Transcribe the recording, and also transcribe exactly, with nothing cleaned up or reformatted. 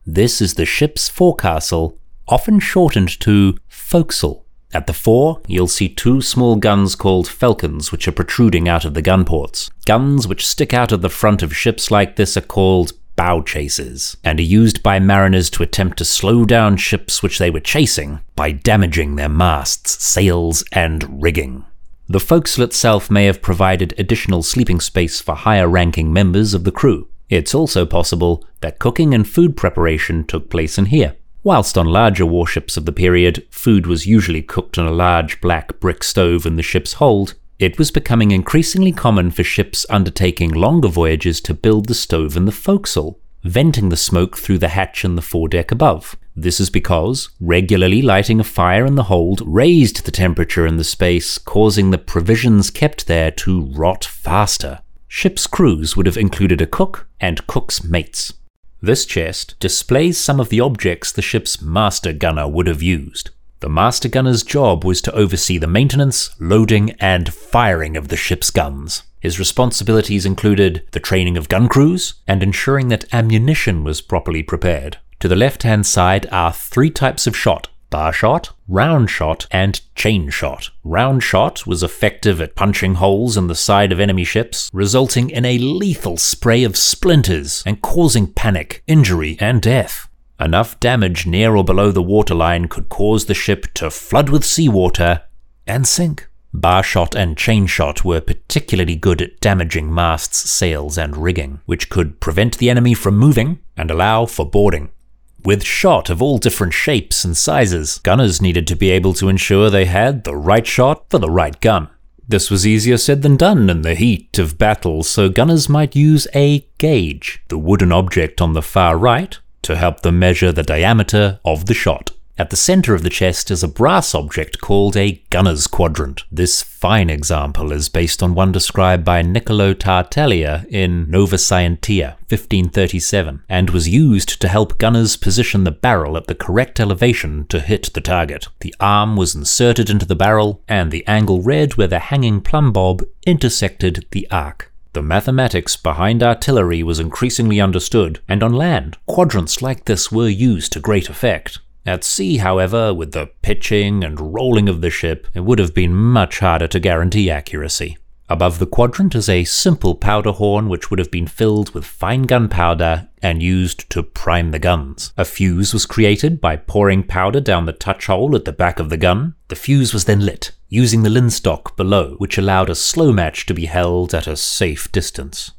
This is the ship's forecastle, often shortened to forecastle. At the fore, you'll see two small guns called falcons which are protruding out of the gun ports. Guns which stick out of the front of ships like this are called bow chasers, and are used by mariners to attempt to slow down ships which they were chasing by damaging their masts, sails, and rigging. The forecastle itself may have provided additional sleeping space for higher-ranking members of the crew. It's also possible that cooking and food preparation took place in here. Whilst on larger warships of the period, food was usually cooked on a large black brick stove in the ship's hold, it was becoming increasingly common for ships undertaking longer voyages to build the stove in the forecastle, venting the smoke through the hatch in the foredeck above. This is because regularly lighting a fire in the hold raised the temperature in the space, causing the provisions kept there to rot faster. Ship's crews would have included a cook and cook's mates. This chest displays some of the objects the ship's master gunner would have used. The master gunner's job was to oversee the maintenance, loading, and firing of the ship's guns. His responsibilities included the training of gun crews and ensuring that ammunition was properly prepared. To the left-hand side are three types of shot: bar shot, round shot, and chain shot. Round shot was effective at punching holes in the side of enemy ships, resulting in a lethal spray of splinters and causing panic, injury, and death. Enough damage near or below the waterline could cause the ship to flood with seawater and sink. Bar shot and chain shot were particularly good at damaging masts, sails, and rigging, which could prevent the enemy from moving and allow for boarding. With shot of all different shapes and sizes, gunners needed to be able to ensure they had the right shot for the right gun. This was easier said than done in the heat of battle, so gunners might use a gauge, the wooden object on the far right, to help them measure the diameter of the shot. At the center of the chest is a brass object called a gunner's quadrant. This fine example is based on one described by Niccolo Tartaglia in Nova Scientia, fifteen thirty-seven, and was used to help gunners position the barrel at the correct elevation to hit the target. The arm was inserted into the barrel, and the angle read where the hanging plumb bob intersected the arc. The mathematics behind artillery was increasingly understood, and on land, quadrants like this were used to great effect. At sea, however, with the pitching and rolling of the ship, it would have been much harder to guarantee accuracy. Above the quadrant is a simple powder horn which would have been filled with fine gunpowder and used to prime the guns. A fuse was created by pouring powder down the touch hole at the back of the gun. The fuse was then lit, using the linstock below, which allowed a slow match to be held at a safe distance.